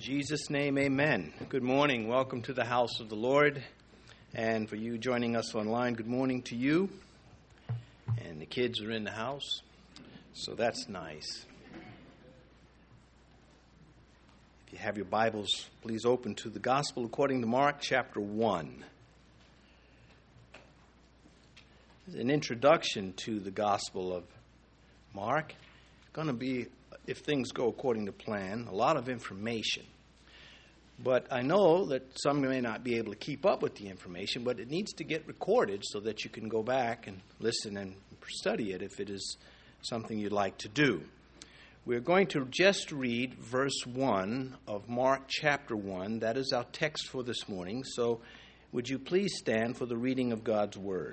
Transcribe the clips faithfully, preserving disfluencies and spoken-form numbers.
Jesus' name, amen. Good morning. Welcome to the house of the Lord. And for you joining us online, good morning to you. And the kids are in the house, so that's nice. If you have your Bibles, please open to the Gospel according to Mark chapter one. An introduction to the Gospel of Mark. It's going to be, if things go according to plan, a lot of information. But I know that some may not be able to keep up with the information, but it needs to get recorded so that you can go back and listen and study it if it is something you'd like to do. We're going to just read verse one of Mark chapter one. That is our text for this morning. So would you please stand for the reading of God's Word?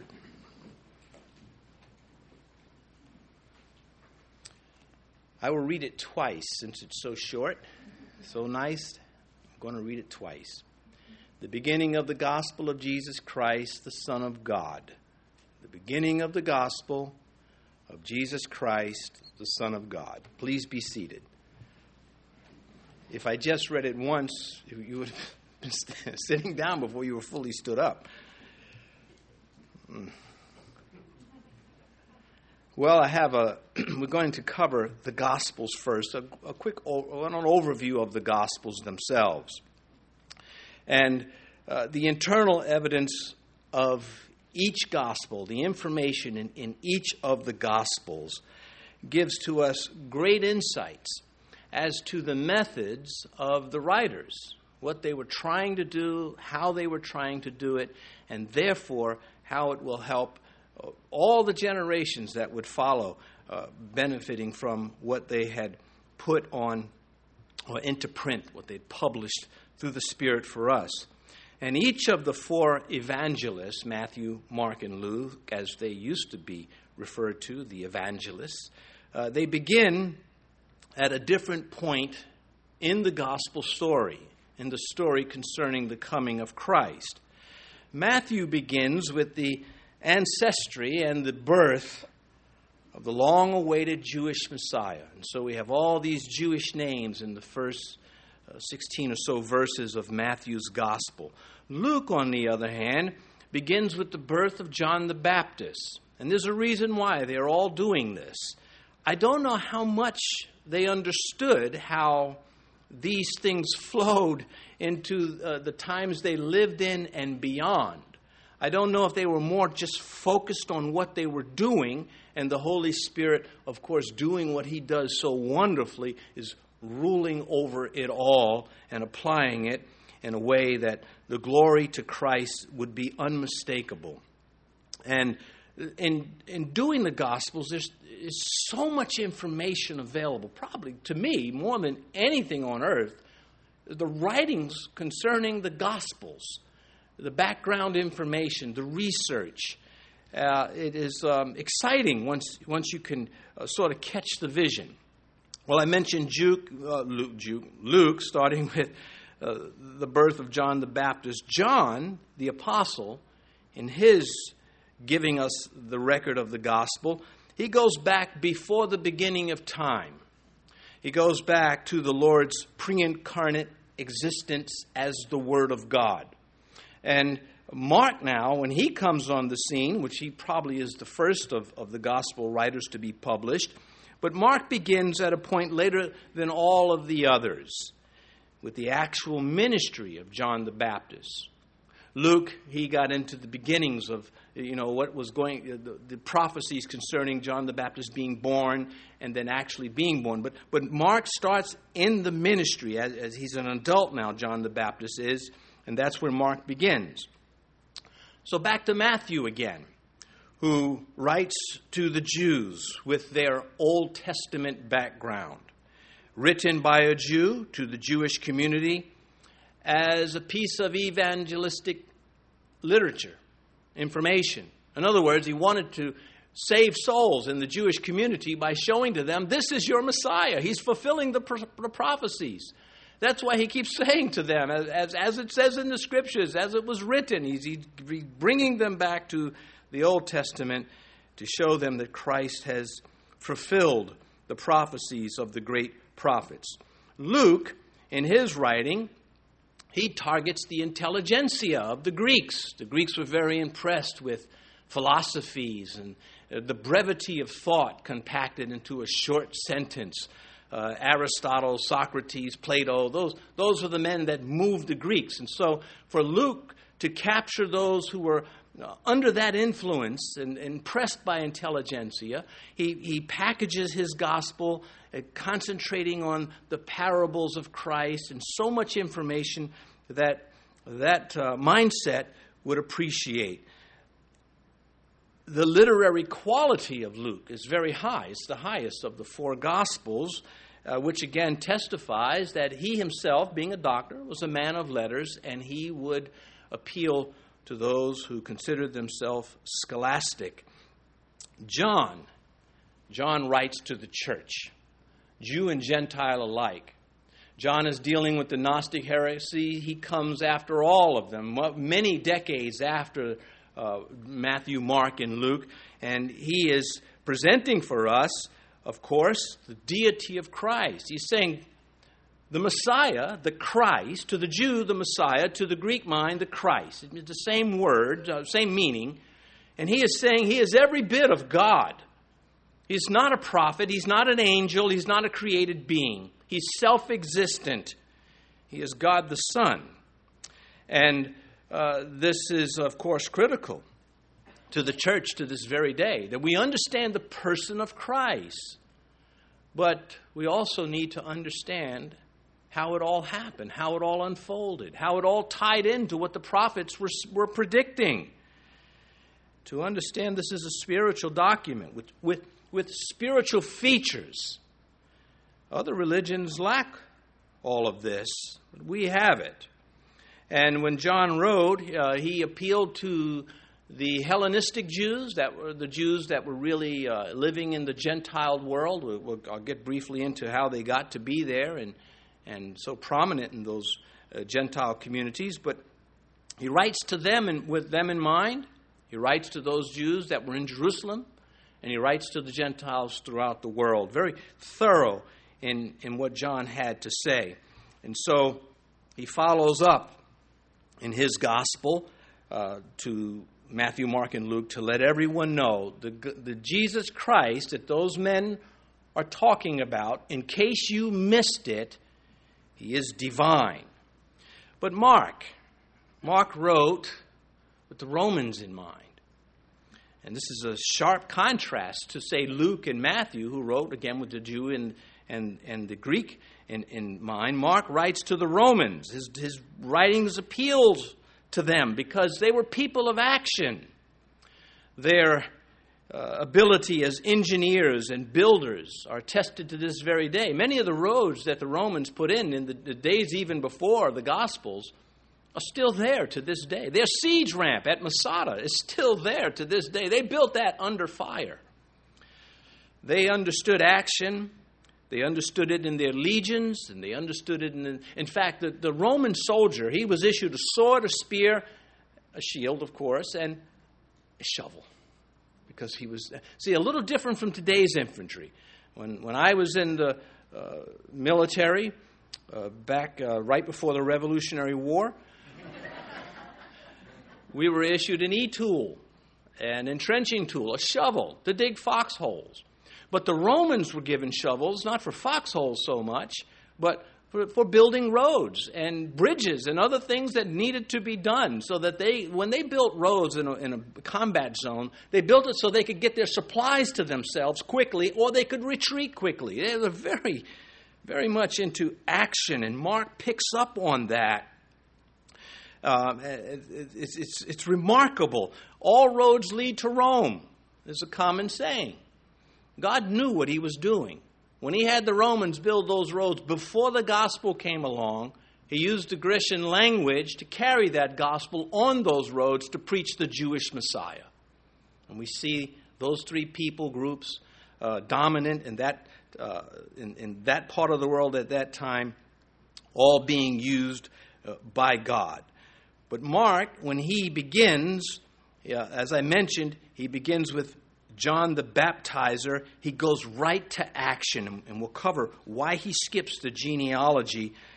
I will read it twice since it's so short, so nice. I'm going to read it twice. The beginning of the gospel of Jesus Christ, the Son of God. The beginning of the gospel of Jesus Christ, the Son of God. Please be seated. If I just read it once, you would have been sitting down before you were fully stood up. Well, I have a, we're going to cover the Gospels first, a, a quick o- an overview of the Gospels themselves. And uh, the internal evidence of each Gospel, the information in, in each of the Gospels, gives to us great insights as to the methods of the writers, what they were trying to do, how they were trying to do it, and therefore how it will help all the generations that would follow, uh, benefiting from what they had put on or into print, what they published through the Spirit for us. And each of the four evangelists, Matthew, Mark, and Luke, as they used to be referred to, the evangelists, uh, they begin at a different point in the gospel story, in the story concerning the coming of Christ. Matthew begins with the ancestry and the birth of the long-awaited Jewish Messiah. And so we have all these Jewish names in the first uh, sixteen or so verses of Matthew's gospel. Luke, on the other hand, begins with the birth of John the Baptist. And there's a reason why they're all doing this. I don't know how much they understood how these things flowed into uh, the times they lived in and beyond. I don't know if they were more just focused on what they were doing, and the Holy Spirit, of course, doing what He does so wonderfully, is ruling over it all and applying it in a way that the glory to Christ would be unmistakable. And in in doing the Gospels, there's, there's so much information available, probably to me, more than anything on earth, the writings concerning the Gospels. The background information, the research. Uh, it is um, exciting once once you can uh, sort of catch the vision. Well, I mentioned Juke, uh, Luke, Juke, Luke, starting with uh, the birth of John the Baptist. John, the apostle, in his giving us the record of the gospel, he goes back before the beginning of time. He goes back to the Lord's pre-incarnate existence as the Word of God. And Mark now, when he comes on the scene, which he probably is the first of, of the gospel writers to be published, but Mark begins at a point later than all of the others, with the actual ministry of John the Baptist. Luke, he got into the beginnings of, you know, what was going, the, the prophecies concerning John the Baptist being born and then actually being born. But but Mark starts in the ministry, as, as he's an adult now, John the Baptist is, and that's where Mark begins. So back to Matthew again, who writes to the Jews with their Old Testament background, written by a Jew to the Jewish community as a piece of evangelistic literature, information. In other words, he wanted to save souls in the Jewish community by showing to them, this is your Messiah. He's fulfilling the, pro- the prophecies. That's why he keeps saying to them, as, as, as it says in the Scriptures, as it was written, he's, he's bringing them back to the Old Testament to show them that Christ has fulfilled the prophecies of the great prophets. Luke in his writing, he targets the intelligentsia of the Greeks. The Greeks were very impressed with philosophies and uh, the brevity of thought compacted into a short sentence. Uh, Aristotle, Socrates, Plato, those, those are the men that moved the Greeks. And so for Luke to capture those who were uh, under that influence and impressed by intelligentsia, he, he packages his gospel uh, concentrating on the parables of Christ and so much information that that uh, mindset would appreciate. The literary quality of Luke is very high. It's the highest of the four Gospels, uh, which again testifies that he himself, being a doctor, was a man of letters, and he would appeal to those who considered themselves scholastic. John, John writes to the church, Jew and Gentile alike. John is dealing with the Gnostic heresy. He comes after all of them, many decades after Uh, Matthew, Mark, and Luke, and he is presenting for us, of course, the deity of Christ. He's saying the Messiah, the Christ, to the Jew, the Messiah, to the Greek mind, the Christ. It's the same word, uh, same meaning, and he is saying he is every bit of God. He's not a prophet, he's not an angel, he's not a created being. He's self-existent. He is God the Son. And Uh, this is, of course, critical to the church to this very day, that we understand the person of Christ. But we also need to understand how it all happened, how it all unfolded, how it all tied into what the prophets were, were predicting. To understand this is a spiritual document with, with, with spiritual features. Other religions lack all of this, but we have it. And when John wrote, uh, he appealed to the Hellenistic Jews, that were the Jews that were really uh, living in the Gentile world. We'll, we'll, I'll get briefly into how they got to be there and, and so prominent in those uh, Gentile communities. But he writes to them and with them in mind. He writes to those Jews that were in Jerusalem, and he writes to the Gentiles throughout the world. Very thorough in, in what John had to say. And so he follows up in his gospel uh, to Matthew, Mark, and Luke to let everyone know the, the Jesus Christ that those men are talking about, in case you missed it, he is divine. But Mark, Mark wrote with the Romans in mind. And this is a sharp contrast to, say, Luke and Matthew, who wrote, again, with the Jew and, and, and the Greek In, in mind. Mark writes to the Romans. His, his writings appeals to them because they were people of action. Their uh, ability as engineers and builders are tested to this very day. Many of the roads that the Romans put in in the, the days even before the Gospels are still there to this day. Their siege ramp at Masada is still there to this day. They built that under fire. They understood action. They understood it in their legions, and they understood it in... The, in fact, the, the Roman soldier, he was issued a sword, a spear, a shield, of course, and a shovel. Because he was... See, a little different from today's infantry. When, when I was in the uh, military, uh, back uh, right before the Revolutionary War, we were issued an e-tool, an entrenching tool, a shovel to dig foxholes. But the Romans were given shovels, not for foxholes so much, but for, for building roads and bridges and other things that needed to be done. So that they, when they built roads in a, in a combat zone, they built it so they could get their supplies to themselves quickly, or they could retreat quickly. They were very, very much into action, and Mark picks up on that. Um, it's, it's, it's remarkable. All roads lead to Rome is a common saying. God knew what he was doing. When he had the Romans build those roads before the gospel came along, he used the Grecian language to carry that gospel on those roads to preach the Jewish Messiah. And we see those three people groups uh, dominant in that, uh, in, in that part of the world at that time, all being used uh, by God. But Mark, when he begins, uh, as I mentioned, he begins with John the Baptizer. He goes right to action, and we'll cover why he skips the genealogy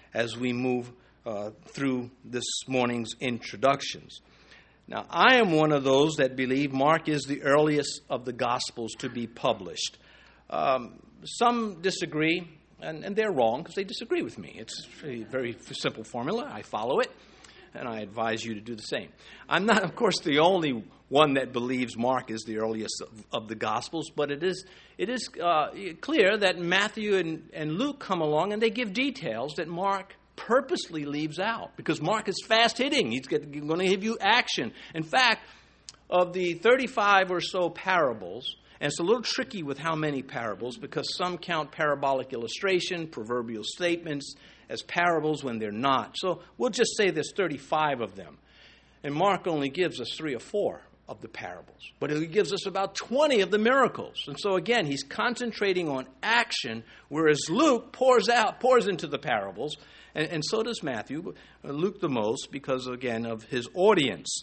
as we move uh, through this morning's introductions. Now, I am one of those that believe Mark is the earliest of the Gospels to be published. Um, some disagree, and, and they're wrong because they disagree with me. It's a very simple formula. I follow it, and I advise you to do the same. I'm not, of course, the only one that believes Mark is the earliest of, of the Gospels, but it is it is uh, clear that Matthew and, and Luke come along and they give details that Mark purposely leaves out, because Mark is fast-hitting. He's going to give you action. In fact, of the thirty-five or so parables, and it's a little tricky with how many parables, because some count parabolic illustration, proverbial statements, as parables when they're not. So we'll just say there's thirty-five of them. And Mark only gives us three or four of the parables. But he gives us about twenty of the miracles. And so again, he's concentrating on action, whereas Luke pours out, pours into the parables. And, and so does Matthew, Luke the most, because, again, of his audience.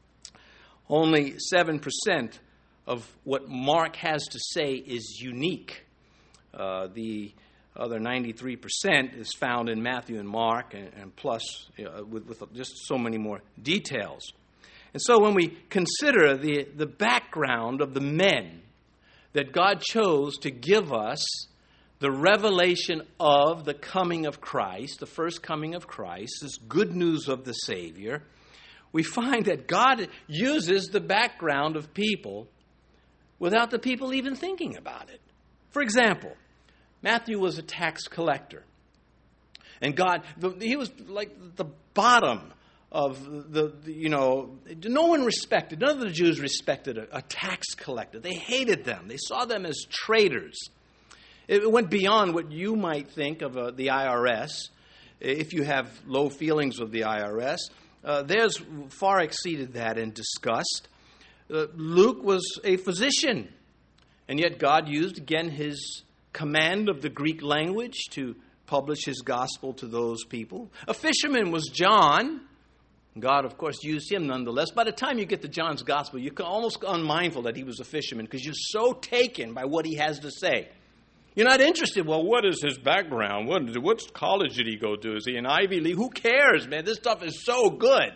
Only seven percent of what Mark has to say is unique. Uh, the other ninety-three percent is found in Matthew and Mark, and, and plus you know, with, with just so many more details. And so when we consider the, the background of the men that God chose to give us the revelation of the coming of Christ, the first coming of Christ, this good news of the Savior, we find that God uses the background of people without the people even thinking about it. For example, Matthew was a tax collector. And God, he was like the bottom of the, you know, no one respected, none of the Jews respected a, a tax collector. They hated them. They saw them as traitors. It went beyond what you might think of uh, the I R S. If you have low feelings of the I R S, uh, theirs far exceeded that in disgust. Uh, Luke was a physician, and yet God used, again, his command of the Greek language to publish his gospel to those people. A fisherman was John. God, of course, used him nonetheless. By the time you get to John's gospel, you're almost unmindful that he was a fisherman because you're so taken by what he has to say. You're not interested. Well, what is his background? What, what college did he go to? Is he an Ivy League? Who cares, man? This stuff is so good.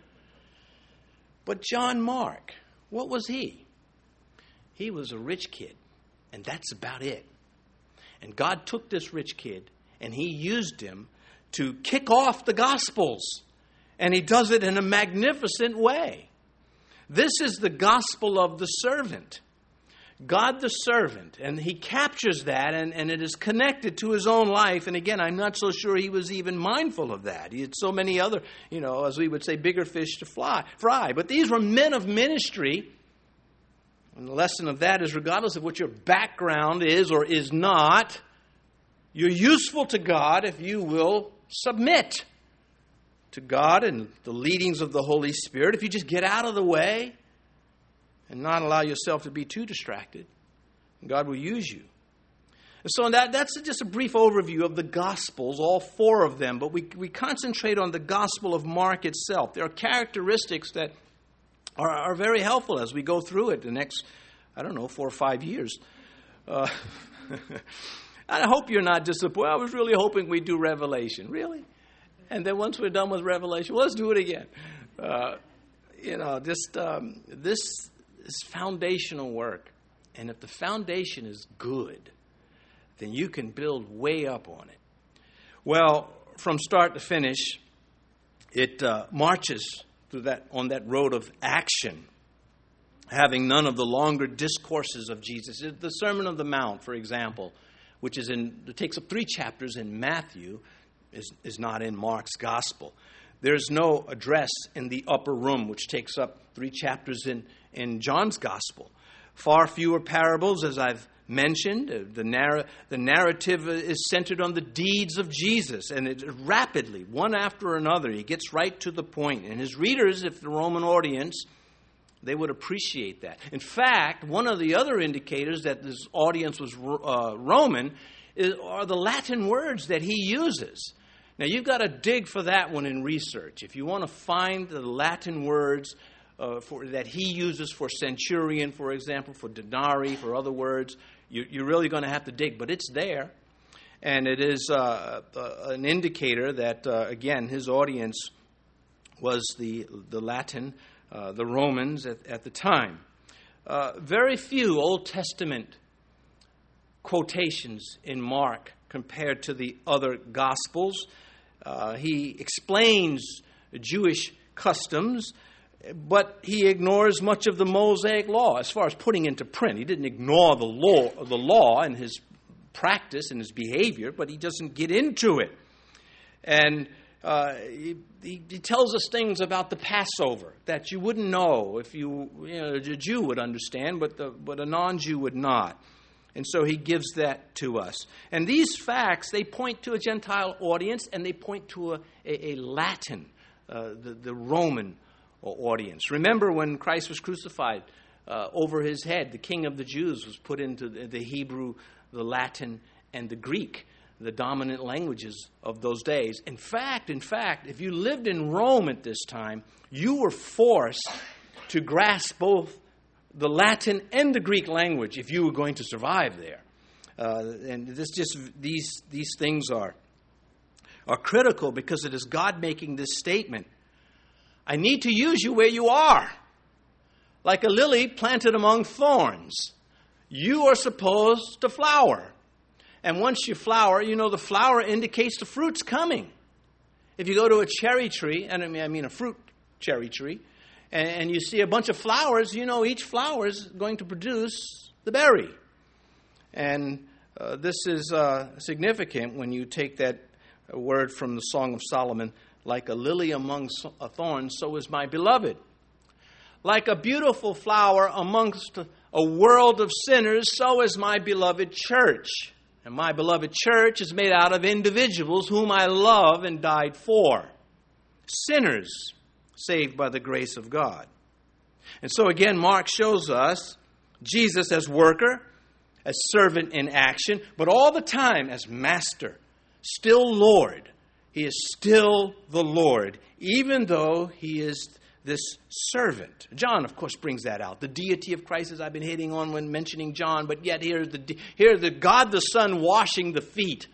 But John Mark, what was he? He was a rich kid, and that's about it. And God took this rich kid, and he used him to kick off the Gospels. And he does it in a magnificent way. This is the gospel of the servant. God the servant, and he captures that, and, and it is connected to his own life. And again, I'm not so sure he was even mindful of that. He had so many other, you know, as we would say, bigger fish to fly, fry. But these were men of ministry. And the lesson of that is, regardless of what your background is or is not, you're useful to God if you will submit to God and the leadings of the Holy Spirit. If you just get out of the way and not allow yourself to be too distracted, God will use you. And so that, that's just a brief overview of the Gospels, all four of them. But we, we concentrate on the Gospel of Mark itself. There are characteristics that are, are very helpful as we go through it the next, I don't know, four or five years. Uh, I hope you're not disappointed. I was really hoping we'd do Revelation. Really? And then once we're done with Revelation, well, let's do it again. Uh, you know, just um, this is foundational work. And if the foundation is good, then you can build way up on it. Well, from start to finish, it uh, marches through that on that road of action, having none of the longer discourses of Jesus. The Sermon on the Mount, for example, which is in it takes up three chapters in Matthew, is, is not in Mark's gospel. There's no address in the upper room, which takes up three chapters in, in John's gospel. Far fewer parables, as I've mentioned. The, narr- the narrative is centered on the deeds of Jesus, and it rapidly, one after another, he gets right to the point. And his readers, if the Roman audience, they would appreciate that. In fact, one of the other indicators that this audience was uh, Roman is, are the Latin words that he uses. Now, you've got to dig for that one in research. If you want to find the Latin words uh, for, that he uses for centurion, for example, for denarii, for other words, you, you're really going to have to dig. But it's there. And it is uh, uh, an indicator that, uh, again, his audience was the, the Latin, uh, the Romans at, at the time. Uh, very few Old Testament quotations in Mark compared to the other Gospels. Uh, he explains Jewish customs, but he ignores much of the Mosaic law as far as putting into print. He didn't ignore the law, the law in his practice and his behavior, but he doesn't get into it. And uh, he, he, he tells us things about the Passover that you wouldn't know if you, you know, a Jew would understand, but the, but a non-Jew would not. And so he gives that to us. And these facts, they point to a Gentile audience, and they point to a, a, a Latin, uh, the, the Roman audience. Remember when Christ was crucified, uh, over his head, the King of the Jews was put into the, the Hebrew, the Latin, and the Greek, the dominant languages of those days. In fact, in fact, if you lived in Rome at this time, you were forced to grasp both the Latin and the Greek language if you were going to survive there. Uh, and this just these these things are are critical because it is God making this statement. I need to use you where you are. Like a lily planted among thorns. You are supposed to flower. And once you flower, you know the flower indicates the fruit's coming. If you go to a cherry tree, and I mean, I mean a fruit cherry tree, and, and you see a bunch of flowers, you know each flower is going to produce the berry. And uh, this is uh, significant when you take that word from the Song of Solomon, like a lily among thorns, so is my beloved. Like a beautiful flower amongst a world of sinners, so is my beloved church. And my beloved church is made out of individuals whom I love and died for. Sinners saved by the grace of God. And so again, Mark shows us Jesus as worker, as servant in action, but all the time as master, still Lord. He is still the Lord, even though he is this servant. John, of course, brings that out. The deity of Christ, as I've been hitting on when mentioning John, but yet here's the here the God the Son washing the feet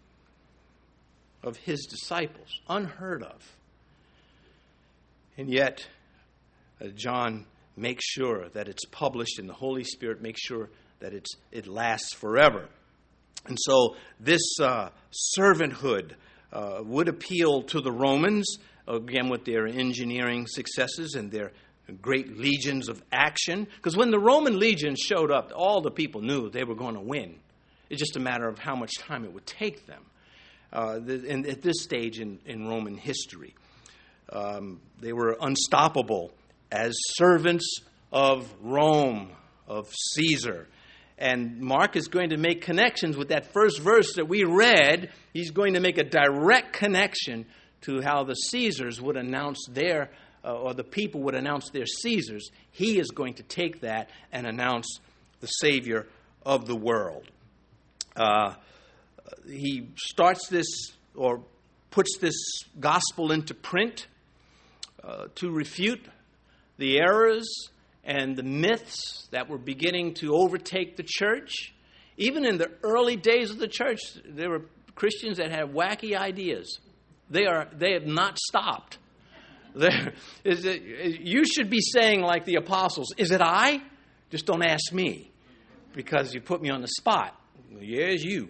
of his disciples. Unheard of. And yet, uh, John makes sure that it's published, and the Holy Spirit makes sure that it's it lasts forever. And so this uh, servanthood uh, would appeal to the Romans, again with their engineering successes and their great legions of action. Because when the Roman legions showed up, all the people knew they were going to win. It's just a matter of how much time it would take them. Uh, the, and at this stage in, in Roman history, um, they were unstoppable as servants of Rome, of Caesar. And Mark is going to make connections with that first verse that we read. He's going to make a direct connection to how the Caesars would announce their, uh, or the people would announce their Caesars. He is going to take that and announce the Savior of the world. Uh, he starts this, or puts this gospel into print uh, to refute the errors and the myths that were beginning to overtake the church. Even in the early days of the church, there were Christians that had wacky ideas. They are they have not stopped. Is it, you should be saying like the apostles, is it I? Just don't ask me, because you put me on the spot. Yeah, it's you.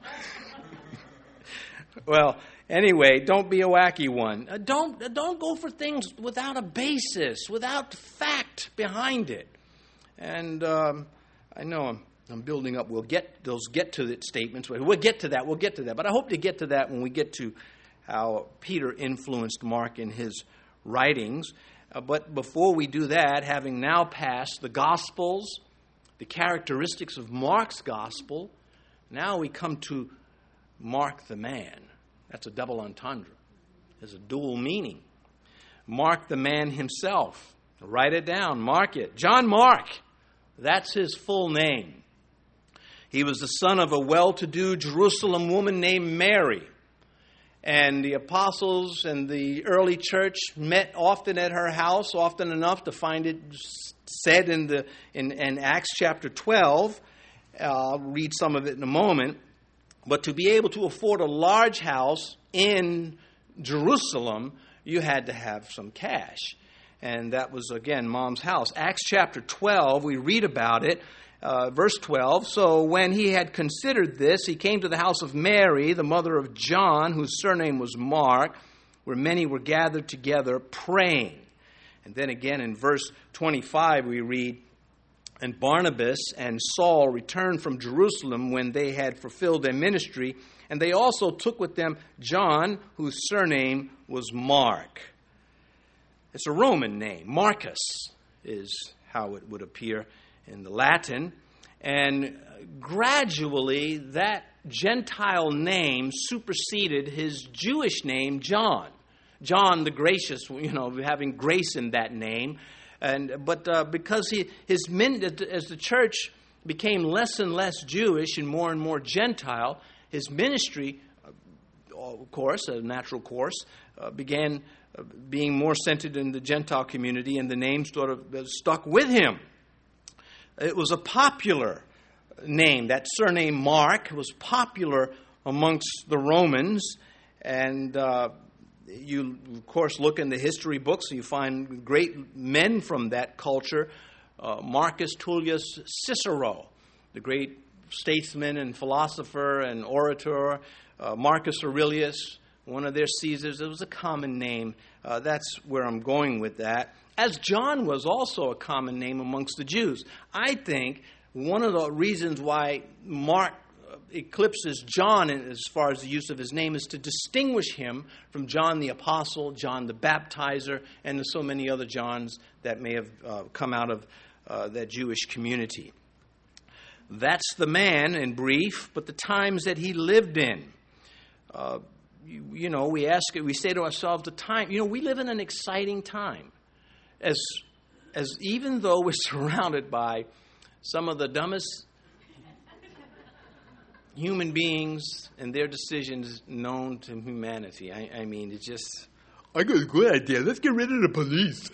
Well, anyway, don't be a wacky one. Uh, don't, uh, don't go for things without a basis, without fact behind it. And um, I know I'm, I'm building up. We'll get those get to it statements. We'll get to that. We'll get to that. But I hope to get to that when we get to how Peter influenced Mark in his writings. Uh, but before we do that, having now passed the Gospels, the characteristics of Mark's Gospel, now we come to Mark the man. That's a double entendre. There's a dual meaning. Mark the man himself. Write it down. Mark it. John Mark. That's his full name. He was the son of a well-to-do Jerusalem woman named Mary. And the apostles and the early church met often at her house, often enough to find it said in the in, in Acts chapter twelve. Uh, I'll read some of it in a moment. But to be able to afford a large house in Jerusalem, you had to have some cash. And that was, again, Mom's house. Acts chapter twelve, we read about it. Uh, verse twelve, so when he had considered this, he came to the house of Mary, the mother of John, whose surname was Mark, where many were gathered together praying. And then again in verse twenty-five we read, and Barnabas and Saul returned from Jerusalem when they had fulfilled their ministry, and they also took with them John, whose surname was Mark. It's a Roman name. Marcus is how it would appear in the Latin. And gradually that Gentile name superseded his Jewish name, John. John the Gracious, you know, having grace in that name. And but uh, because he his min, as the church became less and less Jewish and more and more Gentile, his ministry, uh, of course, a natural course, uh, began uh, being more centered in the Gentile community, and the name sort of uh, stuck with him. It was a popular name. That surname Mark was popular amongst the Romans, and uh, you, of course, look in the history books, and you find great men from that culture. Uh, Marcus Tullius Cicero, the great statesman and philosopher and orator. Uh, Marcus Aurelius, one of their Caesars. It was a common name. Uh, that's where I'm going with that. As John was also a common name amongst the Jews. I think one of the reasons why Mark eclipses John as far as the use of his name is to distinguish him from John the Apostle, John the Baptizer, and so many other Johns that may have uh, come out of uh, that Jewish community. That's the man in brief, but the times that he lived in. Uh, you, you know, we ask, we say to ourselves, the time, you know, we live in an exciting time. As, as even though we're surrounded by some of the dumbest human beings and their decisions known to humanity. I, I mean, it's just, I got a good idea. Let's get rid of the police.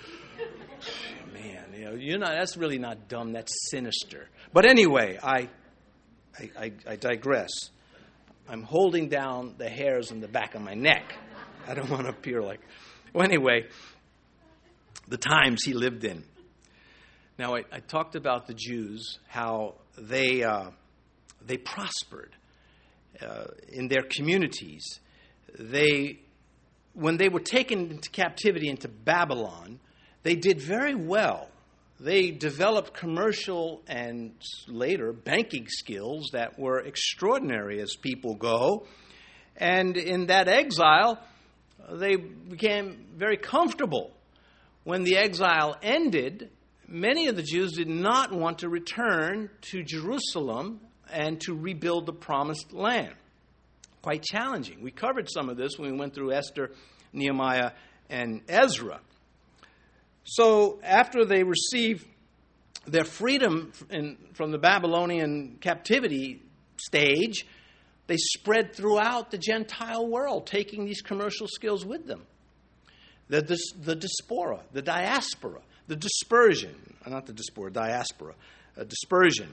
Man, you know, you're not. That's really not dumb. That's sinister. But anyway, I, I, I, I digress. I'm holding down the hairs on the back of my neck. I don't want to appear like. Well, anyway. The times he lived in. Now, I, I talked about the Jews, how they uh, they prospered uh, in their communities. They, when they were taken into captivity into Babylon, they did very well. They developed commercial and later banking skills that were extraordinary as people go. And in that exile, they became very comfortable. When the exile ended, many of the Jews did not want to return to Jerusalem and to rebuild the promised land. Quite challenging. We covered some of this when we went through Esther, Nehemiah, and Ezra. So after they received their freedom in, from the Babylonian captivity stage, they spread throughout the Gentile world, taking these commercial skills with them. The, the, the diaspora, the diaspora, the dispersion, not the diaspora, diaspora, uh, dispersion.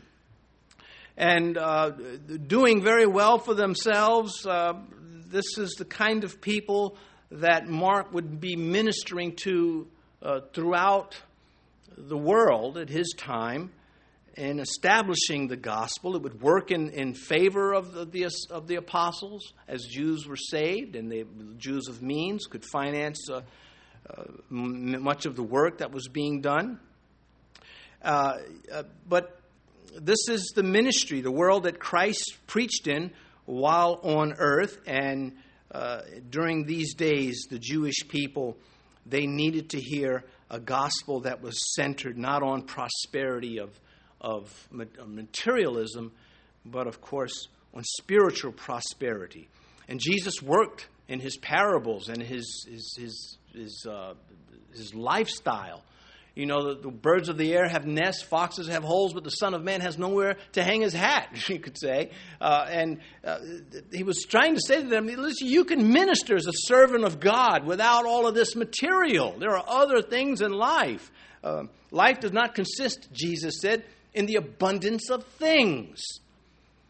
And uh, doing very well for themselves. Uh, this is the kind of people that Mark would be ministering to uh, throughout the world at his time in establishing the gospel. It would work in, in favor of the, the of the apostles as Jews were saved, and the Jews of means could finance uh, uh, m- much of the work that was being done. Uh, uh, but this is the ministry, the world that Christ preached in while on earth, and uh, during these days, the Jewish people, they needed to hear a gospel that was centered not on prosperity of of materialism, but of course on spiritual prosperity. And Jesus worked in his parables and his his his his, uh, his lifestyle. You know, the, the birds of the air have nests, foxes have holes, but the Son of Man has nowhere to hang his hat, you could say. Uh, and uh, he was trying to say to them, listen, you can minister as a servant of God without all of this material. There are other things in life. Uh, life does not consist, Jesus said, in the abundance of things.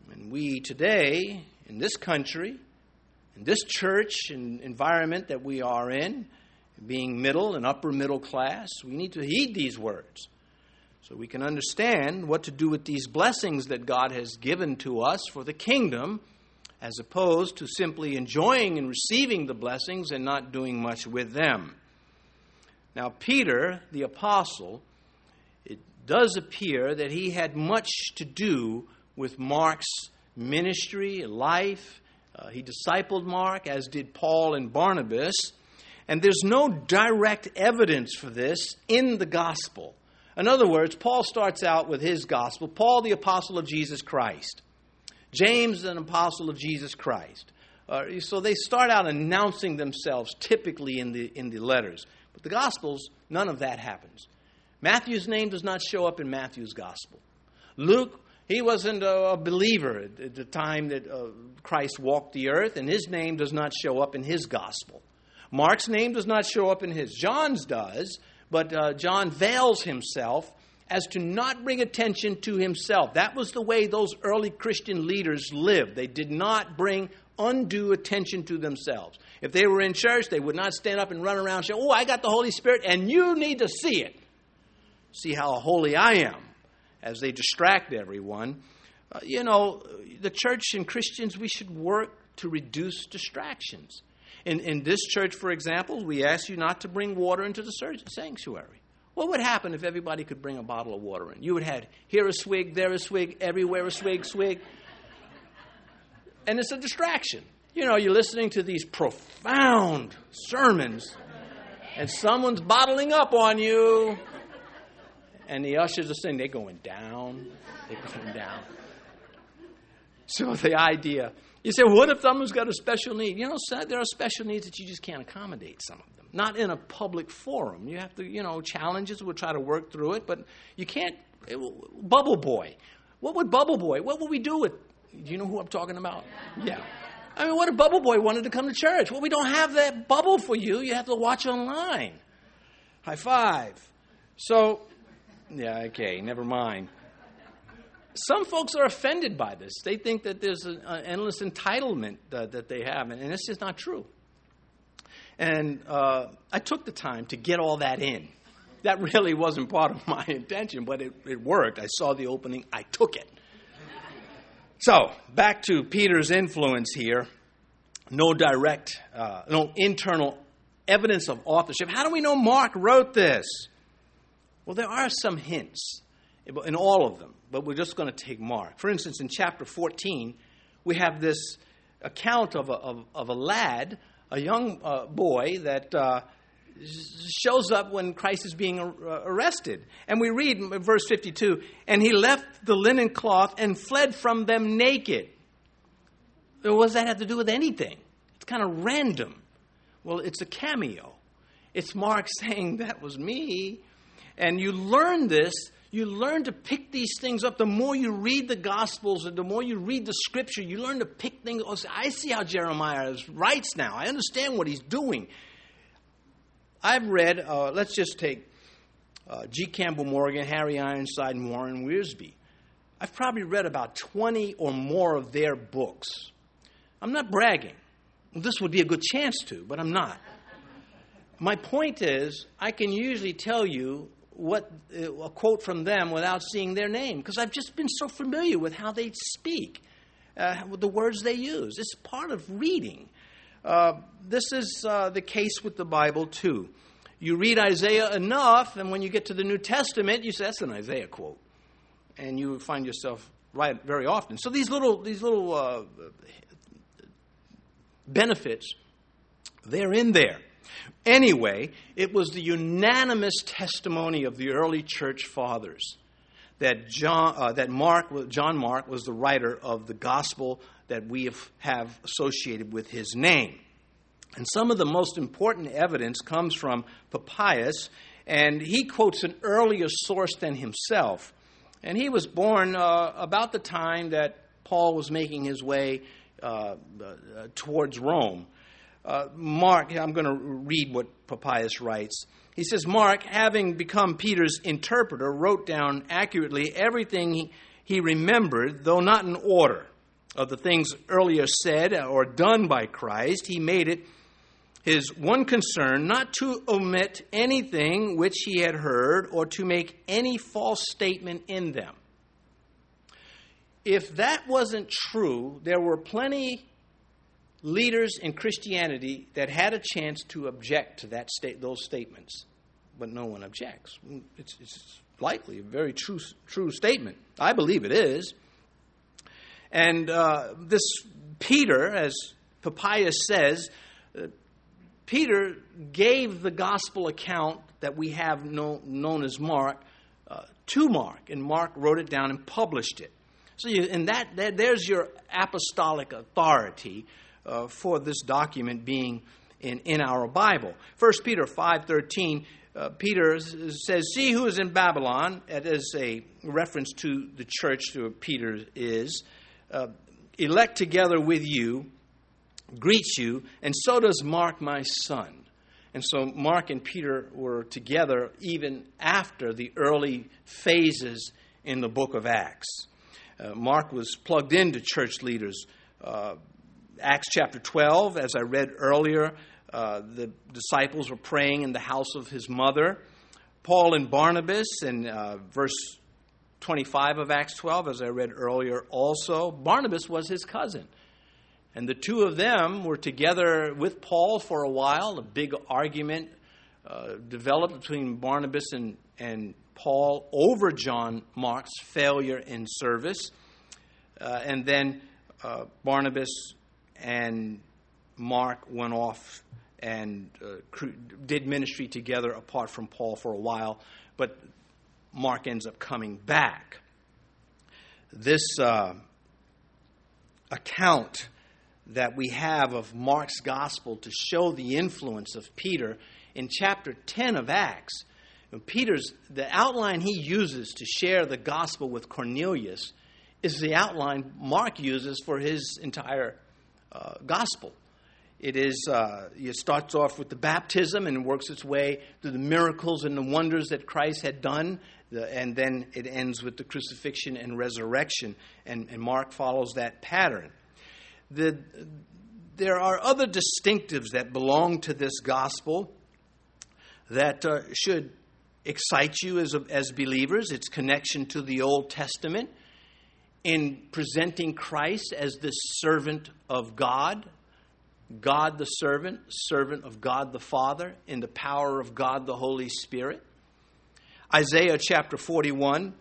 And we today, in this country, in this church and environment that we are in, being middle and upper middle class, we need to heed these words so we can understand what to do with these blessings that God has given to us for the kingdom, as opposed to simply enjoying and receiving the blessings and not doing much with them. Now, Peter, the apostle, it does appear that he had much to do with Mark's ministry, life. Uh, he discipled Mark, as did Paul and Barnabas. And there's no direct evidence for this in the gospel. In other words, Paul starts out with his gospel. Paul, the apostle of Jesus Christ. James, an apostle of Jesus Christ. Uh, so they start out announcing themselves typically in the in the letters. But the Gospels, none of that happens. Matthew's name does not show up in Matthew's Gospel. Luke, he wasn't a, a believer at, at the time that uh, Christ walked the earth, and his name does not show up in his Gospel. Mark's name does not show up in his. John's does, but uh, John veils himself as to not bring attention to himself. That was the way those early Christian leaders lived. They did not bring undue attention to themselves. If they were in church, they would not stand up and run around and say, oh, I got the Holy Spirit, and you need to see it. See how holy I am, as they distract everyone. Uh, you know, the church and Christians, we should work to reduce distractions. In, in this church, for example, we ask you not to bring water into the sanctuary. What would happen if everybody could bring a bottle of water in? You would have here a swig, there a swig, everywhere a swig, swig. And it's a distraction. You know, you're listening to these profound sermons, and someone's bottling up on you. And the ushers are saying, they're going down, they're going down. So the idea, you say, well, what if someone's got a special need? You know, there are special needs that you just can't accommodate some of them. Not in a public forum. You have to, you know, challenges, we'll try to work through it, but you can't, it, Bubble Boy. What would Bubble Boy, what would we do with, do you know who I'm talking about? Yeah. I mean, what if Bubble Boy wanted to come to church? Well, we don't have that bubble for you. You have to watch online. High five. So, yeah, okay, never mind. Some folks are offended by this. They think that there's an endless entitlement uh, that they have, and, and it's just not true. And uh, I took the time to get all that in. That really wasn't part of my intention, but it, it worked. I saw the opening. I took it. So, back to Peter's influence here. No direct, uh, no internal evidence of authorship. How do we know Mark wrote this? Well, there are some hints in all of them, but we're just going to take Mark. For instance, in chapter fourteen, we have this account of a, of, of a lad, a young uh, boy that uh, shows up when Christ is being arrested. And we read in verse fifty-two, and he left the linen cloth and fled from them naked. What does that have to do with anything? It's kind of random. Well, it's a cameo. It's Mark saying, that was me. And you learn this, you learn to pick these things up. The more you read the Gospels and the more you read the Scripture, you learn to pick things. Oh, I see how Jeremiah writes now. I understand what he's doing. I've read, uh, let's just take uh, G. Campbell Morgan, Harry Ironside, and Warren Wiersbe. I've probably read about twenty or more of their books. I'm not bragging. This would be a good chance to, but I'm not. My point is, I can usually tell you what uh, a quote from them without seeing their name, because I've just been so familiar with how they speak, uh, with the words they use. It's part of reading. Uh, this is uh, the case with the Bible, too. You read Isaiah enough, and when you get to the New Testament, you say, that's an Isaiah quote. And you find yourself right very often. So these little, these little uh, benefits, they're in there. Anyway, it was the unanimous testimony of the early church fathers that John, uh, that Mark, John Mark was the writer of the gospel that we have, have associated with his name. And some of the most important evidence comes from Papias, and he quotes an earlier source than himself. And he was born uh, about the time that Paul was making his way uh, uh, towards Rome. Uh, Mark, I'm going to read what Papias writes. He says, Mark, having become Peter's interpreter, wrote down accurately everything he, he remembered, though not in order. of the things earlier said or done by Christ, he made it his one concern not to omit anything which he had heard or to make any false statement in them. If that wasn't true, there were plenty leaders in Christianity that had a chance to object to that state, those statements, but no one objects. It's, it's likely a very true, true statement. I believe it is. And uh, this Peter, as Papias says, uh, Peter gave the gospel account that we have know, known as Mark uh, to Mark, and Mark wrote it down and published it. So, you, and that, that there's your apostolic authority uh, for this document being in, in our Bible. First Peter five thirteen, uh, Peter says, "See who is in Babylon." That is a reference to the church where Peter is. Uh, elect together with you, greets you, and so does Mark, my son. And so Mark and Peter were together even after the early phases in the book of Acts. Uh, Mark was plugged into church leaders. Uh, Acts chapter twelve, as I read earlier, uh, the disciples were praying in the house of his mother. Paul and Barnabas in uh, verse twenty-five of Acts twelve, as I read earlier also, Barnabas was his cousin. And the two of them were together with Paul for a while. A big argument uh, developed between Barnabas and, and Paul over John Mark's failure in service. Uh, and then uh, Barnabas and Mark went off and uh, cr- did ministry together apart from Paul for a while. But Mark ends up coming back. This uh, account that we have of Mark's gospel to show the influence of Peter in chapter ten of Acts. Peter's, the outline he uses to share the gospel with Cornelius is the outline Mark uses for his entire uh, gospel. It is, uh, it starts off with the baptism and works its way through the miracles and the wonders that Christ had done, the, and then it ends with the crucifixion and resurrection, and, and Mark follows that pattern. The, there are other distinctives that belong to this gospel that uh, should excite you as, as believers. Its connection to the Old Testament in presenting Christ as the servant of God, God the servant, servant of God the Father, in the power of God the Holy Spirit. Isaiah chapter forty-one,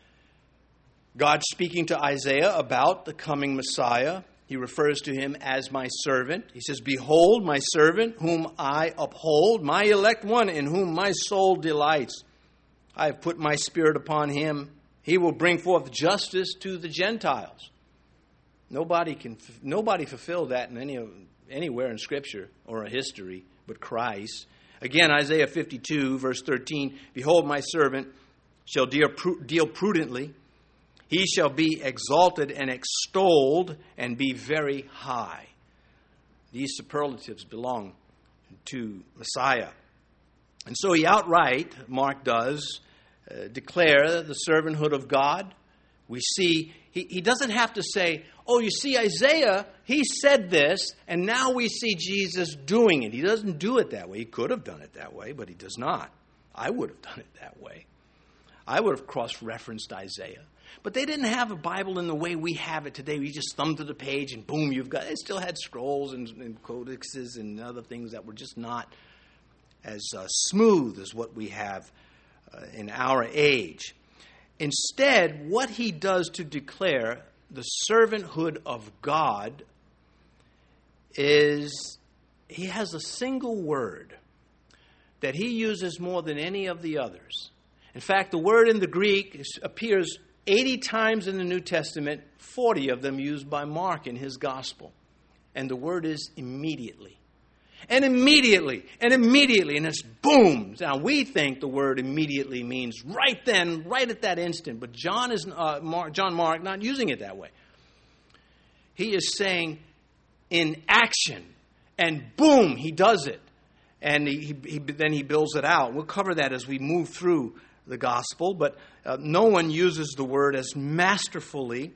God speaking to Isaiah about the coming Messiah. He refers to him as my servant. He says, "Behold, my servant, whom I uphold, my elect one, in whom my soul delights. I have put my spirit upon him. He will bring forth justice to the Gentiles." Nobody can, nobody fulfilled that in any anywhere in Scripture or in history but Christ. Again, Isaiah fifty-two, verse thirteen, "Behold, my servant shall deal, deal prudently. He shall be exalted and extolled and be very high." These superlatives belong to Messiah. And so he outright, Mark does, uh, declare the servanthood of God. We see, he, he doesn't have to say, "Oh, you see, Isaiah, he said this, and now we see Jesus doing it." He doesn't do it that way. He could have done it that way, but he does not. I would have done it that way. I would have cross-referenced Isaiah. But they didn't have a Bible in the way we have it today. We just thumb to the page and boom, you've got it. They still had scrolls and, and codices and other things that were just not as uh, smooth as what we have uh, in our age. Instead, what he does to declare the servanthood of God is he has a single word that he uses more than any of the others. In fact, the word in the Greek appears eighty times in the New Testament, forty of them used by Mark in his gospel. And the word is immediately. And immediately, and immediately, and it's boom. Now, we think the word immediately means right then, right at that instant. But John is uh, Mark, John Mark not using it that way. He is saying in action, and boom, he does it. And he, he, he, then he builds it out. We'll cover that as we move through the gospel, but uh, no one uses the word as masterfully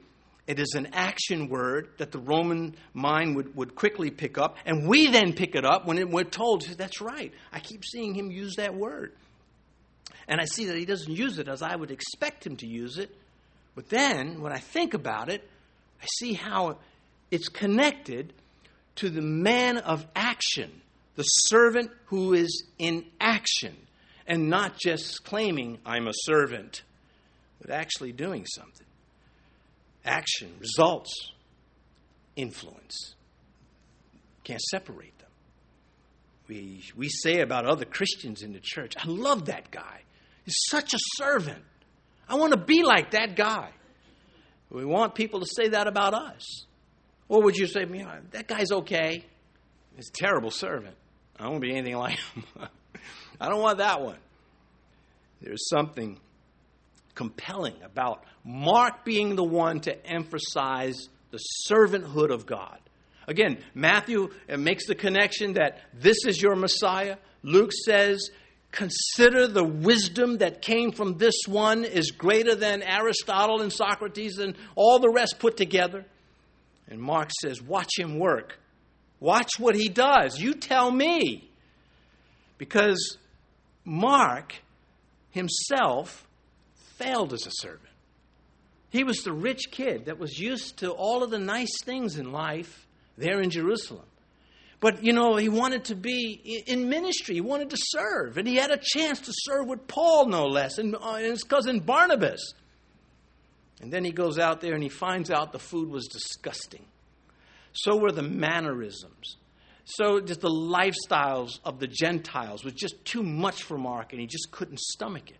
It is an action word that the Roman mind would, would quickly pick up. And we then pick it up when it, we're told, that's right. I keep seeing him use that word. And I see that he doesn't use it as I would expect him to use it. But then, when I think about it, I see how it's connected to the man of action, the servant who is in action, and not just claiming, I'm a servant, but actually doing something. Action, results, influence. Can't separate them. We, we say about other Christians in the church, I love that guy. He's such a servant. I want to be like that guy. We want people to say that about us. Or would you say, that guy's okay. He's a terrible servant. I don't want to be anything like him. I don't want that one. There's something compelling about Mark being the one to emphasize the servanthood of God. Again, Matthew makes the connection that this is your Messiah. Luke says, consider the wisdom that came from this one is greater than Aristotle and Socrates and all the rest put together. And Mark says, watch him work. Watch what he does. You tell me. Because Mark himself failed as a servant. He was the rich kid that was used to all of the nice things in life there in Jerusalem. But, you know, he wanted to be in ministry. He wanted to serve. And he had a chance to serve with Paul, no less, and his cousin Barnabas. And then he goes out there and he finds out the food was disgusting. So were the mannerisms. So just the lifestyles of the Gentiles was just too much for Mark, and he just couldn't stomach it.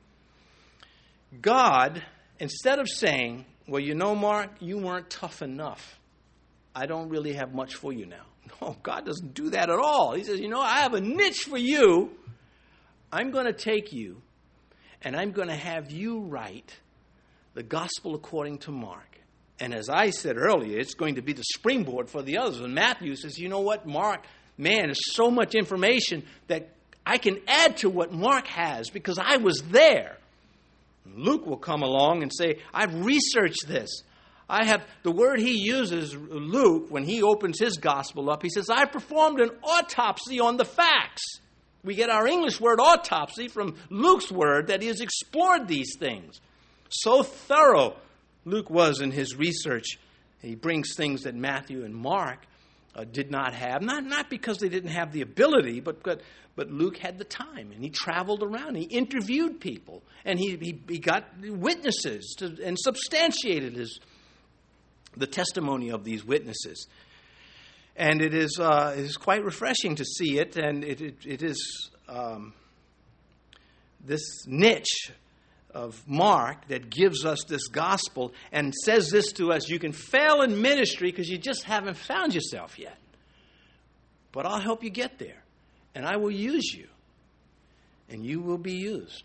God, instead of saying, well, you know, Mark, you weren't tough enough. I don't really have much for you now. No, God doesn't do that at all. He says, you know, I have a niche for you. I'm going to take you, and I'm going to have you write the gospel according to Mark. And as I said earlier, it's going to be the springboard for the others. And Matthew says, you know what, Mark, man, there's so much information that I can add to what Mark has because I was there. Luke will come along and say, I've researched this. I have, the word he uses, Luke, when he opens his gospel up, he says, I performed an autopsy on the facts. We get our English word autopsy from Luke's word that he has explored these things. So thorough Luke was in his research. He brings things that Matthew and Mark uh, did not have. Not, not because they didn't have the ability, but, but but Luke had the time. And he traveled around. He interviewed people. And he, he, he got witnesses to, and substantiated his the testimony of these witnesses. And it is, uh, it is quite refreshing to see it. And it, it, it is um, this niche of Mark that gives us this gospel and says this to us: you can fail in ministry because you just haven't found yourself yet. But I'll help you get there. And I will use you. And you will be used.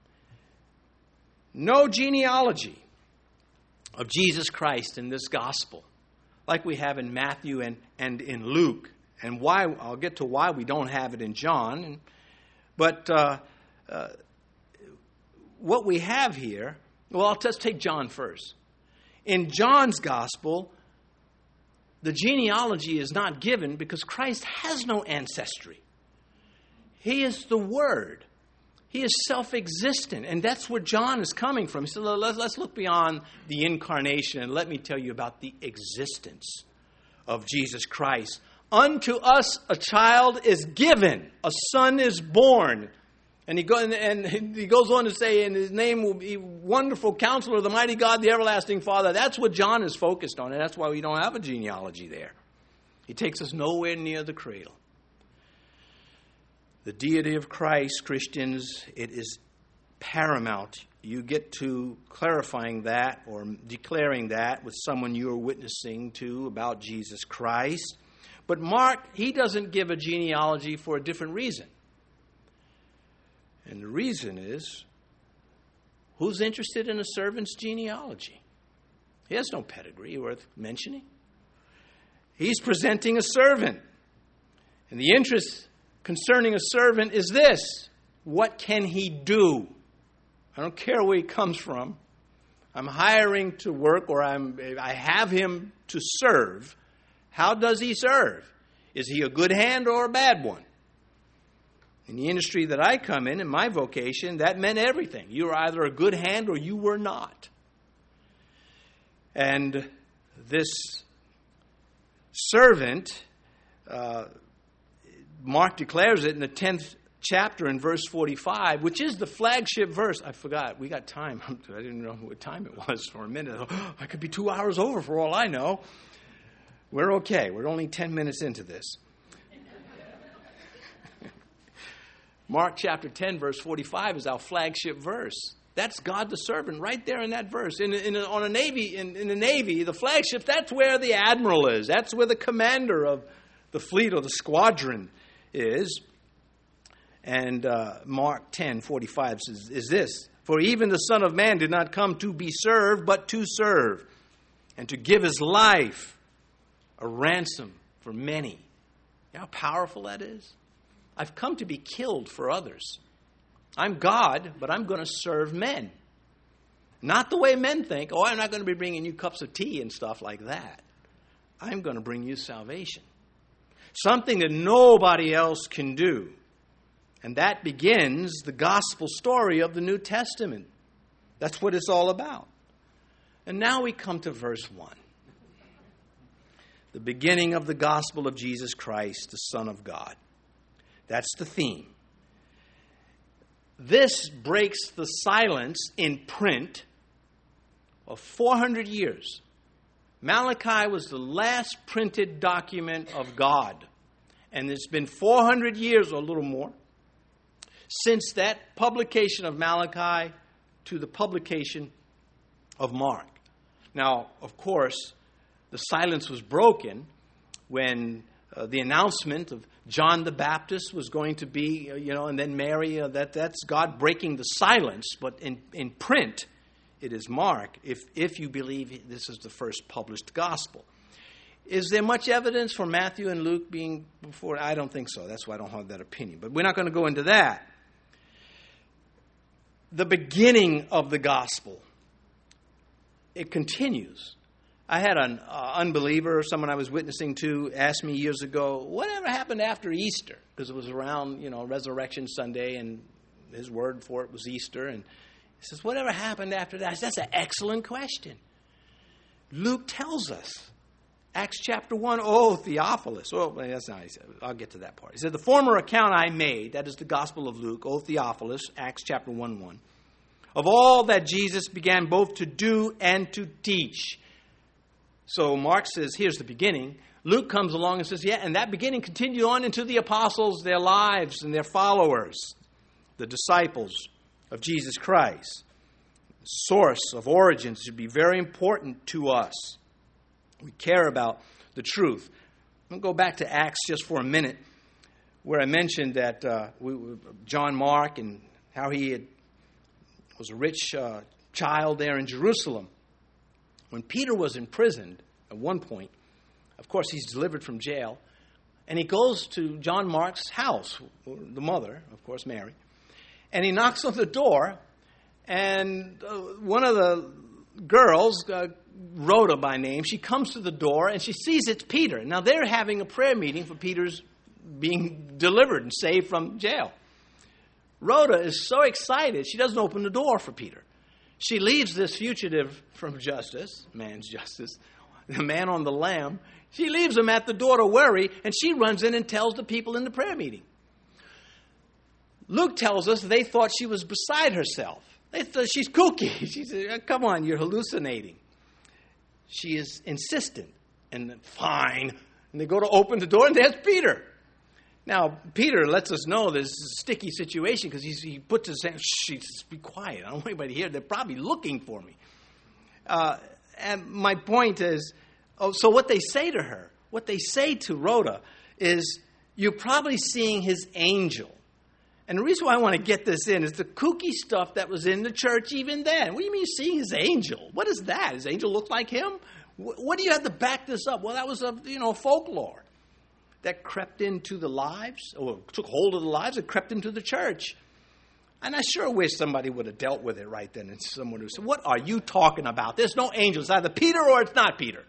No genealogy of Jesus Christ in this gospel, like we have in Matthew and, and in Luke. And why, I'll get to why we don't have it in John. And, but uh, uh, what we have here, well, let's take John first. In John's gospel, the genealogy is not given because Christ has no ancestry. He is the Word. He is self-existent, and that's where John is coming from. He said, let's look beyond the incarnation, and let me tell you about the existence of Jesus Christ. Unto us a child is given, a son is born. And he, go, and he goes on to say, and his name will be Wonderful Counselor, the Mighty God, the Everlasting Father. That's what John is focused on, and that's why we don't have a genealogy there. He takes us nowhere near the cradle. The deity of Christ, Christians, it is paramount. You get to clarifying that or declaring that with someone you are witnessing to about Jesus Christ. But Mark, he doesn't give a genealogy for a different reason. And the reason is, who's interested in a servant's genealogy? He has no pedigree worth mentioning. He's presenting a servant. And the interest concerning a servant is this: what can he do? I don't care where he comes from. I'm hiring to work, or I'm, I have him to serve. How does he serve? Is he a good hand or a bad one? In the industry that I come in, in my vocation, that meant everything. You were either a good hand or you were not. And this servant, uh, Mark declares it in the tenth chapter in verse forty-five, which is the flagship verse. I forgot. We got time. I didn't know what time it was for a minute. Oh, I could be two hours over for all I know. We're okay. We're only ten minutes into this. Mark chapter ten, verse forty-five is our flagship verse. That's God the servant right there in that verse. In, in, on a navy, in, in the Navy, the flagship, that's where the admiral is. That's where the commander of the fleet or the squadron is. And uh, Mark ten forty-five says, is this: for even the Son of Man did not come to be served, but to serve, and to give his life a ransom for many. You know how powerful that is? I've come to be killed for others. I'm God, but I'm going to serve men. Not the way men think. Oh, I'm not going to be bringing you cups of tea and stuff like that. I'm going to bring you salvation. Something that nobody else can do. And that begins the gospel story of the New Testament. That's what it's all about. And now we come to verse one. The beginning of the gospel of Jesus Christ, the Son of God. That's the theme. This breaks the silence in print of four hundred years. Malachi was the last printed document of God. And it's been four hundred years or a little more since that publication of Malachi to the publication of Mark. Now, of course, the silence was broken when uh, the announcement of John the Baptist was going to be, uh, you know, and then Mary, uh, that, that's God breaking the silence. But in, in print, it is Mark, if, if you believe this is the first published gospel. Is there much evidence for Matthew and Luke being before? I don't think so. That's why I don't have that opinion. But we're not going to go into that. The beginning of the gospel, it continues. I had an uh, unbeliever, someone I was witnessing to, ask me years ago, whatever happened after Easter? Because it was around, you know, Resurrection Sunday, and his word for it was Easter. And he says, whatever happened after that? That's an excellent question. Luke tells us. Acts chapter one, oh, Theophilus. Oh, that's not, I'll get to that part. He said, the former account I made, that is the Gospel of Luke, oh, Theophilus, Acts chapter one, one, of all that Jesus began both to do and to teach. So Mark says, here's the beginning. Luke comes along and says, yeah, and that beginning continued on into the apostles, their lives, and their followers, the disciples of Jesus Christ. The source of origins should be very important to us. We care about the truth. I'm going to go back to Acts just for a minute, where I mentioned that uh, we, John Mark and how he had, was a rich uh, child there in Jerusalem. When Peter was imprisoned at one point, of course, he's delivered from jail, and he goes to John Mark's house, the mother, of course, Mary, and he knocks on the door, and uh, one of the girls, uh, Rhoda by name, she comes to the door, and she sees it's Peter. Now, they're having a prayer meeting for Peter's being delivered and saved from jail. Rhoda is so excited, she doesn't open the door for Peter. She leaves this fugitive from justice, man's justice, the man on the lam. She leaves him at the door to worry, and she runs in and tells the people in the prayer meeting. Luke tells us they thought she was beside herself. They thought she's kooky. She said, come on, you're hallucinating. She is insistent, and fine. And they go to open the door, and there's Peter. Now, Peter lets us know this is a sticky situation because he puts his hand, shh, just be quiet. I don't want anybody here. They're probably looking for me. Uh, and my point is, oh, so what they say to her, what they say to Rhoda is, you're probably seeing his angel. And the reason why I want to get this in is the kooky stuff that was in the church even then. What do you mean seeing his angel? What is that? His angel look like him? What do you have to back this up? Well, that was a, you know, folklore that crept into the lives, or took hold of the lives and crept into the church. And I sure wish somebody would have dealt with it right then. And someone would have said, what are you talking about? There's no angels. It's either Peter or it's not Peter.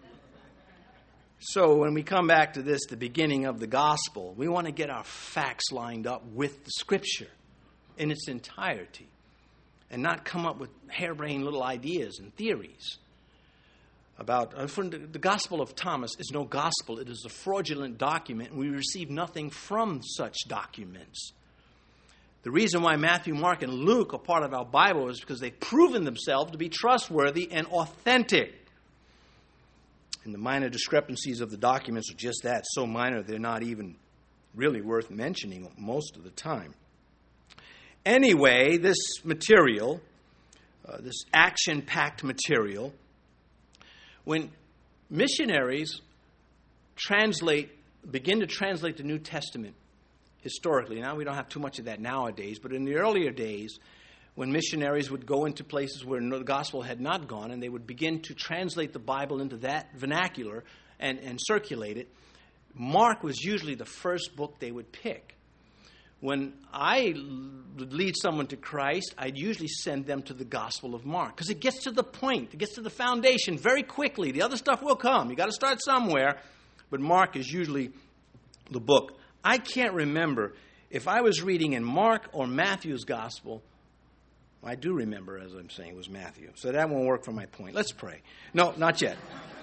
So when we come back to this, the beginning of the gospel, we want to get our facts lined up with the Scripture in its entirety and not come up with harebrained little ideas and theories about uh, the, the Gospel of Thomas is no gospel. It is a fraudulent document, and we receive nothing from such documents. The reason why Matthew, Mark, and Luke are part of our Bible is because they've proven themselves to be trustworthy and authentic. And the minor discrepancies of the documents are just that, so minor they're not even really worth mentioning most of the time. Anyway, this material, uh, this action-packed material, when missionaries translate, begin to translate the New Testament historically, now we don't have too much of that nowadays, but in the earlier days, when missionaries would go into places where the gospel had not gone, and they would begin to translate the Bible into that vernacular and, and circulate it, Mark was usually the first book they would pick. When I would lead someone to Christ, I'd usually send them to the Gospel of Mark, because it gets to the point, it gets to the foundation very quickly. The other stuff will come. You got to start somewhere, but Mark is usually the book. I can't remember if I was reading in Mark or Matthew's Gospel. I do remember, as I'm saying, it was Matthew. So that won't work for my point. Let's pray. No, not yet.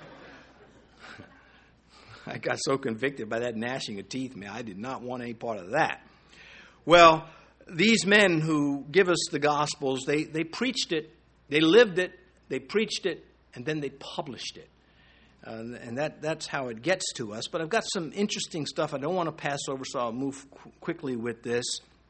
I got so convicted by that gnashing of teeth, man. I did not want any part of that. Well, these men who give us the Gospels, they, they preached it, they lived it, they preached it, and then they published it. Uh, and that, that's how it gets to us. But I've got some interesting stuff I don't want to pass over, so I'll move qu- quickly with this.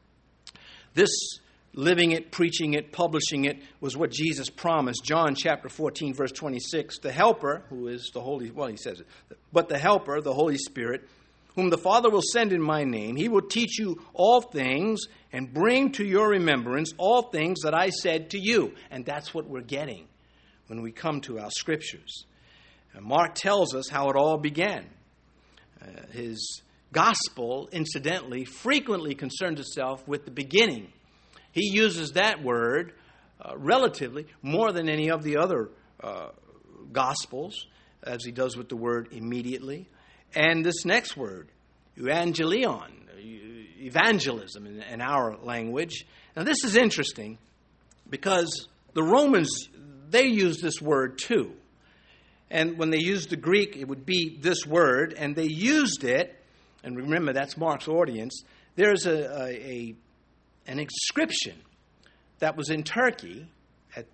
This living it, preaching it, publishing it was what Jesus promised. John chapter fourteen, verse twenty-six, the Helper, who is the Holy, well, he says it, but the Helper, the Holy Spirit, whom the Father will send in my name, he will teach you all things and bring to your remembrance all things that I said to you. And that's what we're getting when we come to our scriptures. And Mark tells us how it all began. Uh, his gospel, incidentally, frequently concerns itself with the beginning. He uses that word uh, relatively more than any of the other uh, gospels, as he does with the word immediately. And this next word, evangelion, evangelism in, in our language. Now this is interesting because the Romans, they use this word too. And when they used the Greek, it would be this word, and they used it, and remember that's Mark's audience, there's a, a, a an inscription that was in Turkey at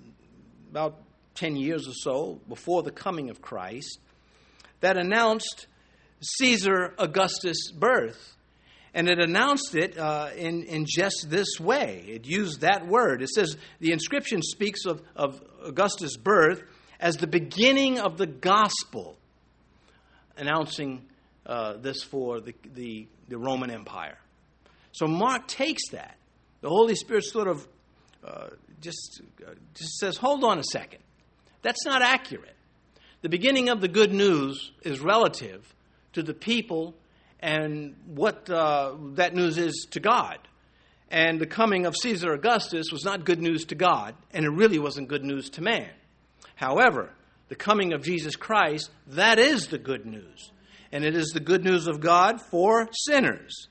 about ten years or so before the coming of Christ that announced Caesar Augustus' birth. And it announced it uh, in, in just this way. It used that word. It says the inscription speaks of, of Augustus' birth as the beginning of the gospel, announcing uh, this for the, the, the Roman Empire. So Mark takes that. The Holy Spirit sort of uh, just, uh, just says, hold on a second. That's not accurate. The beginning of the good news is relative to the people and what uh, that news is to God. And the coming of Caesar Augustus was not good news to God, and it really wasn't good news to man. However, the coming of Jesus Christ, that is the good news. And it is the good news of God for sinners.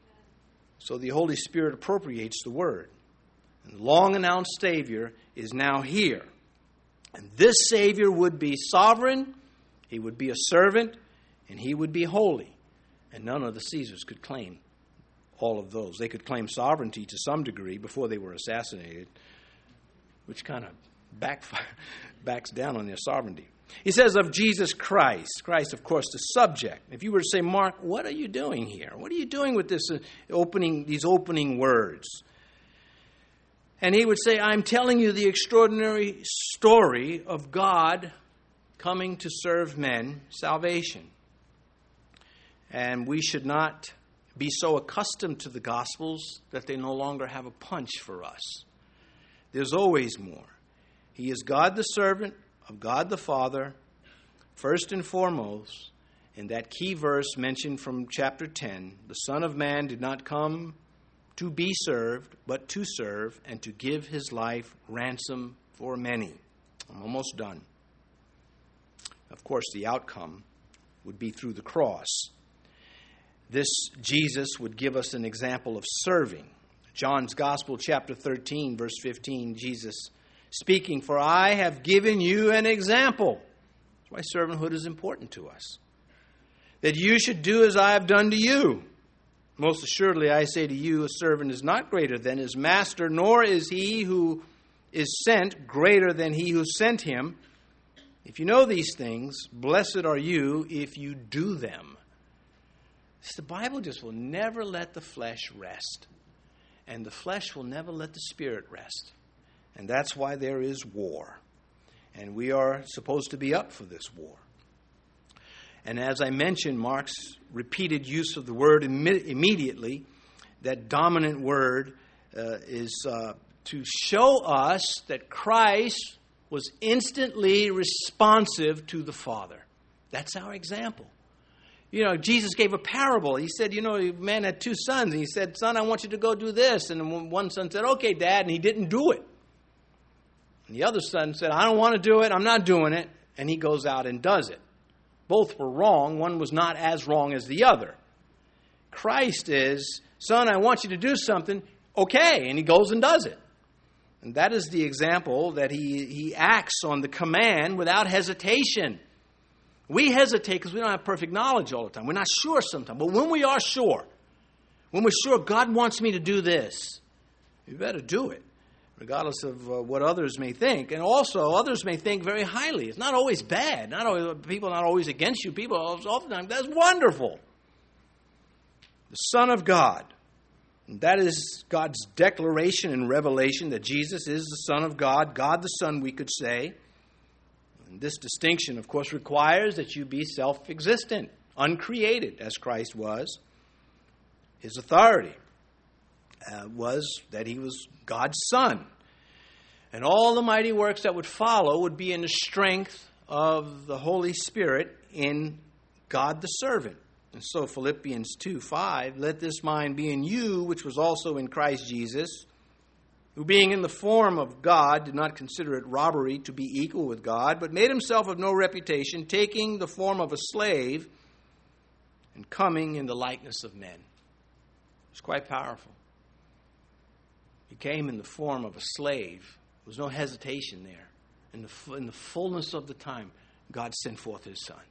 So the Holy Spirit appropriates the word. And the long-announced Savior is now here. And this Savior would be sovereign, he would be a servant, and he would be holy. And none of the Caesars could claim all of those. They could claim sovereignty to some degree before they were assassinated, which kind of backfire, backs down on their sovereignty. He says of Jesus Christ. Christ, of course, the subject. If you were to say, Mark, what are you doing here? What are you doing with this uh, opening, these opening words? And he would say, I'm telling you the extraordinary story of God coming to serve men salvation. And we should not be so accustomed to the Gospels that they no longer have a punch for us. There's always more. He is God the servant of God the Father, first and foremost, in that key verse mentioned from chapter ten. The Son of Man did not come to be served, but to serve, and to give his life ransom for many. I'm almost done. Of course, the outcome would be through the cross. This Jesus would give us an example of serving. John's Gospel, chapter thirteen, verse fifteen, Jesus speaking, "For I have given you an example." That's why servanthood is important to us. "That you should do as I have done to you. Most assuredly, I say to you, a servant is not greater than his master, nor is he who is sent greater than he who sent him. If you know these things, blessed are you if you do them." The Bible just will never let the flesh rest. And the flesh will never let the spirit rest. And that's why there is war. And we are supposed to be up for this war. And as I mentioned, Mark's repeated use of the word imme- immediately, that dominant word uh, is uh, to show us that Christ was instantly responsive to the Father. That's our example. You know, Jesus gave a parable. He said, you know, a man had two sons. And he said, "Son, I want you to go do this." And one son said, "Okay, Dad." And he didn't do it. And the other son said, "I don't want to do it. I'm not doing it." And he goes out and does it. Both were wrong. One was not as wrong as the other. Christ is, "Son, I want you to do something." Okay. And he goes and does it. And that is the example that he, he acts on the command without hesitation. We hesitate because we don't have perfect knowledge all the time. We're not sure sometimes. But when we are sure, when we're sure God wants me to do this, you better do it, regardless of uh, what others may think. And also, others may think very highly. It's not always bad. Not always, people are not always against you. People are oftentimes, that's wonderful. The Son of God. And that is God's declaration and revelation that Jesus is the Son of God. God the Son, we could say. And this distinction, of course, requires that you be self-existent, uncreated, as Christ was. His authority uh, was that he was God's Son. And all the mighty works that would follow would be in the strength of the Holy Spirit in God the servant. And so Philippians two five, "Let this mind be in you, which was also in Christ Jesus, who being in the form of God did not consider it robbery to be equal with God, but made himself of no reputation, taking the form of a slave and coming in the likeness of men." It's quite powerful. He came in the form of a slave. There was no hesitation there. In the, in the fullness of the time, God sent forth his Son.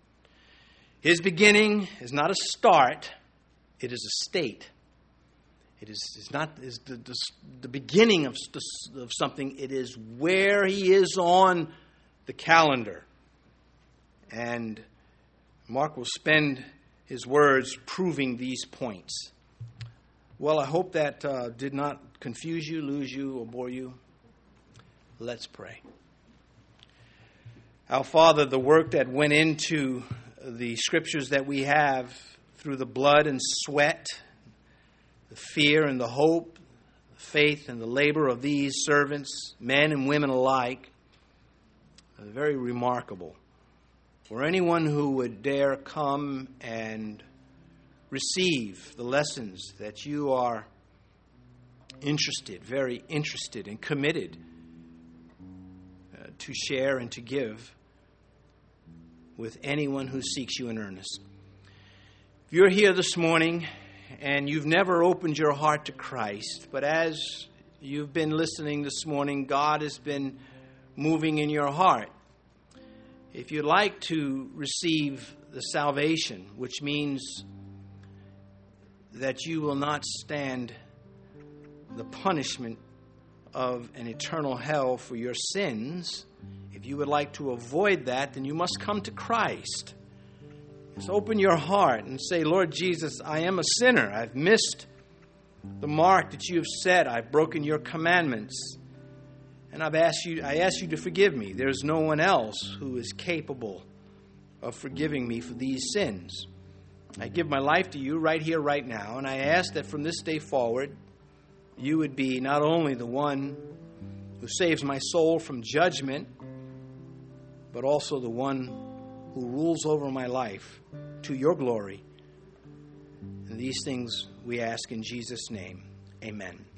His beginning is not a start, it is a state. It is, is not is the, the, the beginning of, of something. It is where he is on the calendar. And Mark will spend his words proving these points. Well, I hope that uh, did not confuse you, lose you, or bore you. Let's pray. Our Father, the work that went into the scriptures that we have through the blood and sweat, the fear and the hope, the faith and the labor of these servants, men and women alike, are very remarkable. For anyone who would dare come and receive the lessons that you are interested, very interested and committed uh, to share and to give with anyone who seeks you in earnest. If you're here this morning and you've never opened your heart to Christ, but as you've been listening this morning, God has been moving in your heart. If you'd like to receive the salvation, which means that you will not stand the punishment of an eternal hell for your sins, if you would like to avoid that, then you must come to Christ. Just open your heart and say, "Lord Jesus, I am a sinner. I've missed the mark that you have set. I've broken your commandments. And I've asked you, I ask you to forgive me. There's no one else who is capable of forgiving me for these sins. I give my life to you right here, right now, and I ask that from this day forward, you would be not only the one who saves my soul from judgment, but also the one who rules over my life to your glory. And these things we ask in Jesus' name. Amen.